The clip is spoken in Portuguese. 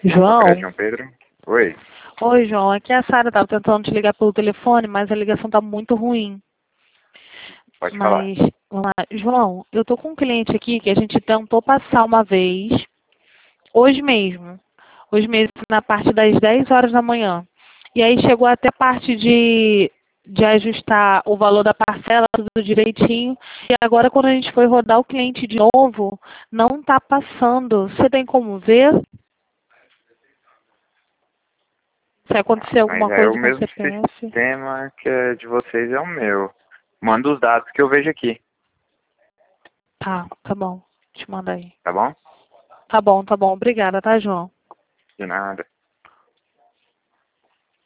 João? João Pedro? Oi. Oi, João. Aqui é a Sara. Estava tentando te ligar pelo telefone, mas a ligação está muito ruim. Pode falar. Mas, vamos lá. João, eu tô com um cliente aqui que a gente tentou passar uma vez, hoje mesmo. Hoje mesmo, na parte das 10 horas da manhã. E aí chegou até a parte de ajustar o valor da parcela, tudo direitinho. E agora, quando a gente foi rodar o cliente de novo, não está passando. Você tem como ver? Se acontecer Mas alguma é o coisa com o mesmo CPF. sistema que é de vocês, é o meu. Manda os dados que eu vejo aqui, Tá bom. Te manda aí. tá bom? Tá bom. Obrigada, tá, João? De nada.